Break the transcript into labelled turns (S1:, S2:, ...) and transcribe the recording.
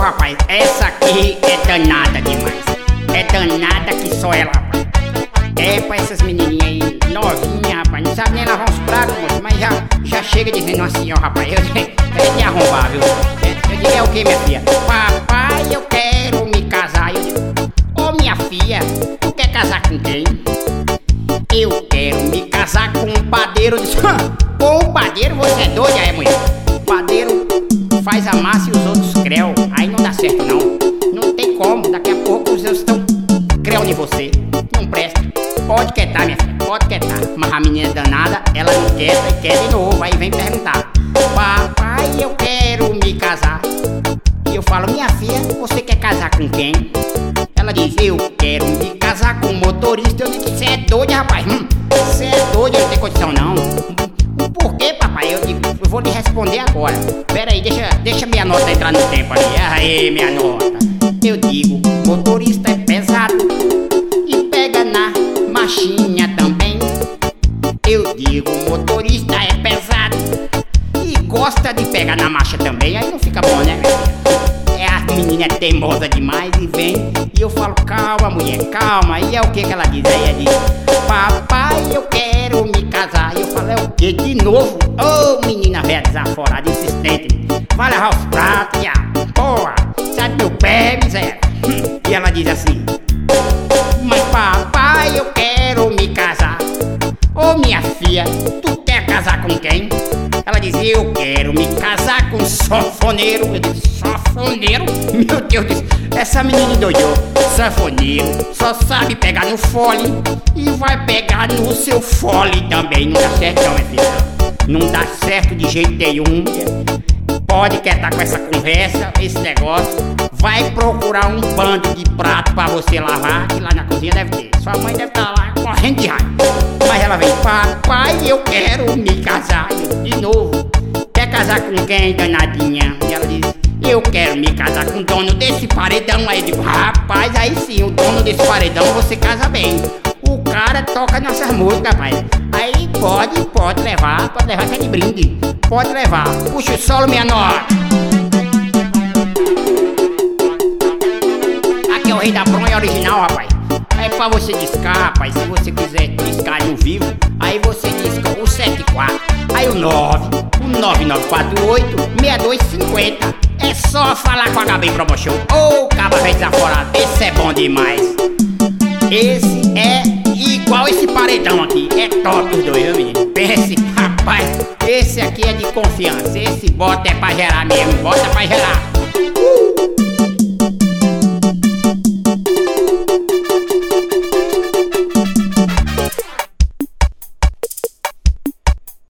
S1: rapaz, essa aqui é danada demais. É danada que só ela, rapaz. É pra essas menininhas aí, novinhas, rapaz. Não sabe nem lavar uns pratos, moço, mas já chega dizendo assim, ó, rapaz. Eu te arrombar, viu? Eu digo, é o que, minha filha? Papai, eu quero me casar. Eu digo, ô minha filha, tu quer casar com quem? Eu quero me casar com um padeiro. Com um padeiro? Você é doida, é, mulher? O padeiro faz a massa e os outros creu. Aí não dá certo, não. Não tem como. Daqui a pouco os outros estão creu em você. Não presta. Pode quietar, minha filha. Pode quietar. Mas a menina danada, ela não quieta e quer de novo. Aí vem perguntar: papai, eu quero me casar. E eu falo: minha filha, você quer casar com quem? Ela diz: eu quero me casar com um motorista. Eu digo: você é doido, rapaz? Você é doido, eu não tenho condição, não. Por que, papai? Eu digo: eu vou lhe responder agora. Pera aí, deixa minha nota entrar no tempo ali. Aí, minha nota. Eu digo: motorista é pesado e pega na machinha também. Eu digo: motorista é pesado e gosta de pegar na marcha também. Aí não fica bom, né? A menina é teimosa demais e vem. E eu falo: calma, mulher, calma. E é o que ela diz? Aí ela diz: papai, eu quero me casar. E eu falo: é o que? De novo? Ô, menina velha desaforada, insistente. Vai lavar os pratos, já. Porra, sai do meu pé, miséria. E ela diz assim: mas papai, eu quero me casar. Ô, minha filha, tu quer casar com quem? Ela dizia: eu quero me casar com um sanfoneiro. Eu disse: sanfoneiro? Meu Deus, essa menina endoidou. Sanfoneiro só sabe pegar no fole e vai pegar no seu fole também. Não dá certo não, minha filha. Não dá certo de jeito nenhum. Pode quietar com essa conversa, esse negócio. Vai procurar um bando de prato pra você lavar, que lá na cozinha deve ter. Sua mãe deve estar lá correndo de raiva. Mas ela vem: papai, eu quero me casar. De novo: quer casar com quem, danadinha? E ela diz: eu quero me casar com o dono desse paredão. Aí eu digo: rapaz, aí sim, o dono desse paredão você casa bem. O cara toca nossas músicas, rapaz. Aí pode levar que é de brinde. Pode levar. Puxa o solo, minha nota. Aqui é o Rei da Bronha original, rapaz. É pra você discar, rapaz. Se você quiser discar no vivo, aí você disca o 74, aí o 9948-6250. É só falar com a HB Promotion. Ô, caba velho desaforado, esse é bom demais. Esse é igual esse paredão aqui. É top os dois, viu, menino? Pense, rapaz, esse aqui é de confiança. Esse bota é pra gerar mesmo. Bota pra gerar.